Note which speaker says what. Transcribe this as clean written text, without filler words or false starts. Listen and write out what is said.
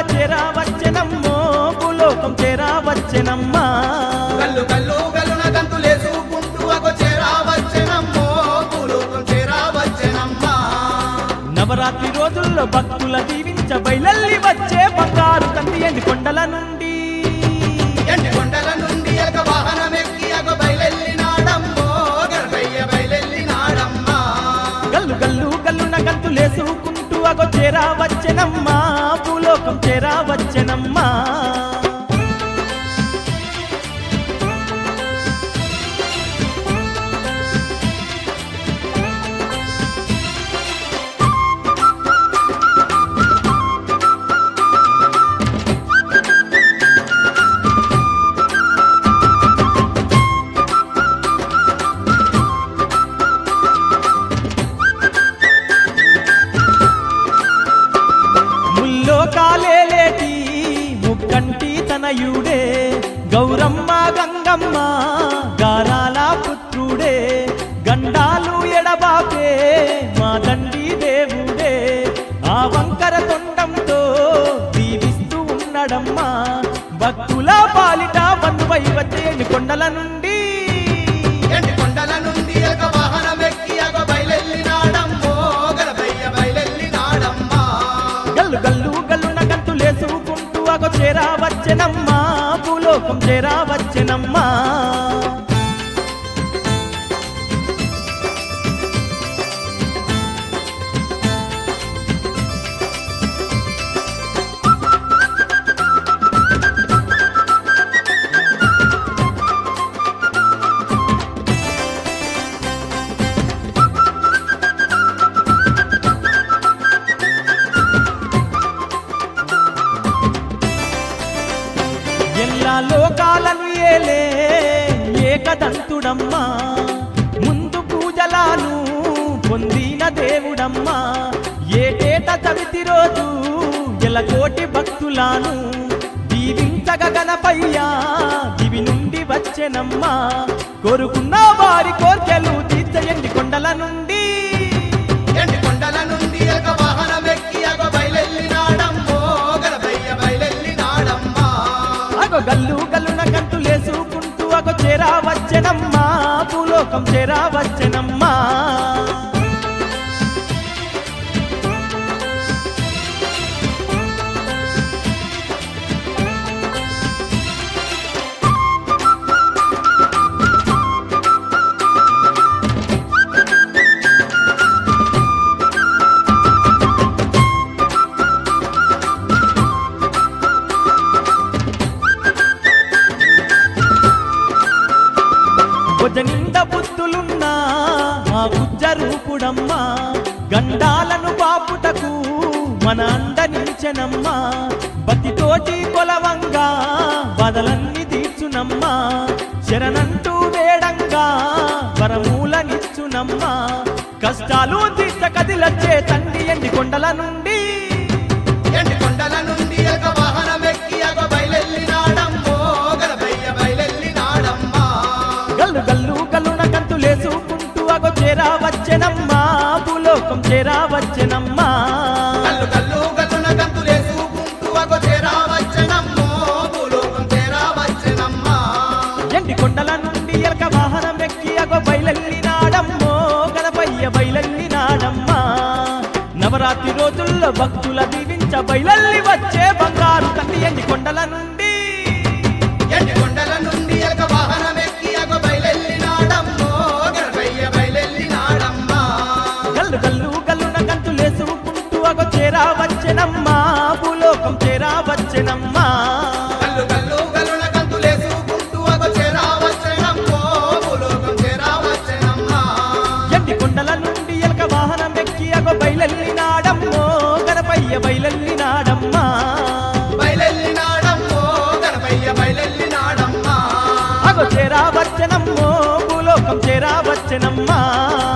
Speaker 1: చేరా వచ్చెనమ్మో భూలోకం చేరా వచ్చెనమ్మా
Speaker 2: గల్లు గల్లు గల్లున గంతులేసుకుంటూ అగో చేరా వచ్చెనమ్మో భూలోకం చేరా వచ్చెనమ్మా
Speaker 1: నవరాత్రి రోజుల్లో భక్తుల దీవించ బయలల్లి వచ్చే బంగారు తండ్రి ఎండి కొండల నుండి
Speaker 2: ఎలక వాహనమెక్కి అగో బయలెల్లినాడమ్మో గణపయ్య బయలెల్లినాడమ్మా
Speaker 1: గల్లు గల్లు గల్లున గంతులేసుకుంటూ అగో చేరా వచ్చెనమ్మా భూలోకం చేరా వచ్చెనమ్మా కాలేలేటి ముక్కంటి తనయుడే గౌరమ్మ గంగమ్మ గారాల పుత్రుడే గండాలు ఎడబాపే మా దండి దేవుడే ఆ వంకర తొండంతో దీవిస్తూ ఉన్నడమ్మా భక్తుల పాలిట బంధువై వచ్చే కొండల నుండి
Speaker 2: ఎలక వాహనమెక్కి అగో బయలెల్లినాడమ్మో గణపయ్య బయలెల్లినాడమ్మా
Speaker 1: గల్లు గల్లు గల్లున గంతులేసుకుంటూ అగో చేరా వచ్చెనమ్మా భూలోకం చేరా వచ్చెనమ్మా ఎల్లా లోకాలను ఏలే ఏకదంతుడమ్మా ముందు పూజలాను పొందిన దేవుడమ్మా ఏటేట చవితి రోజు ఎలకోటి భక్తులాను దీవించగ గణపయ్యా దివి నుండి వచ్చెనమ్మా కోరుకున్న వారి కోర్కెలు తీర్చయండి కొండల నుండి
Speaker 2: ఎలక వాహనమెక్కి అగో బయలెల్లినాడమ్మో గణపయ్య బయలెల్లినాడమ్మా
Speaker 1: అగో గల్లు గల్లున గంతులేసుకుంటూ అగో చేరా వచ్చెనమ్మా భూలోకం చేరా వచ్చెనమ్మా నింద బుద్ధులున్నా ఆ బుజ్జ రూపుడమ్మా గండాలను బాపుటకు మన అండనించెనమ్మా బతితోటి కొలవంగా బదలన్నీ తీర్చునమ్మా శరణంటూ వేడంగా వరమూలనిచ్చునమ్మా కష్టాలు తీర్చ కదిలచ్చే తండ్రి ఎండి కొండల నుండి
Speaker 2: ఎలక వాహనమెక్కి అగో బయలెల్లినాడమ్మో గణపయ్య బయలెల్లినాడమ్మా
Speaker 1: గల్లు గల్లు గల్లున గంతులేసుకుంటూ అగో చేరా వచ్చెనమ్మా భూలోకం చేరా వచ్చెనమ్మా
Speaker 2: గల్లు గల్లు గల్లున గంతులేసుకుంటూ అగో చేరా వచ్చెనమ్మో భూలోకం చేరా వచ్చెనమ్మా
Speaker 1: ఎండి కొండల నుండి ఎలక వాహనం ఎక్కి అగో బయలెల్లినాడమ్మో గణపయ్య బయలెల్లినాడమ్మా నవరాత్రి రోజుల్లో భక్తుల దీవించ బయలల్లి వచ్చే బంగారు తండ్రి ఎండి కొండల నుండి
Speaker 2: ఎలక వాహనమెక్కి అగో బయలెల్లినాడమ్మో గణపయ్య బయలెల్లినాడమ్మా
Speaker 1: గల్లు గల్లు గల్లున గంతులేసుకుంటూ అగో చేరా వచ్చెనమ్మా భూలోకం చేరా వచ్చెనమ్మా
Speaker 2: గల్లు గల్లు గల్లున గంతులేసుకుంటూ అగో చేరా వచ్చెనమ్మో భూలోకం చేరా వచ్చెనమ్మా
Speaker 1: ఎండి కొండల నుండి ఎలక వాహనం ఎక్కి అగో బయలెల్లినాడమ్మో గణపయ్య బయలెల్లినాడమ్మా
Speaker 2: బయలెల్లినాడమ్మో గణపయ్య బయలెల్లినాడమ్మా
Speaker 1: అగో చేరా వచ్చెనమ్మో భూలోకం చేరా వచ్చెనమ్మా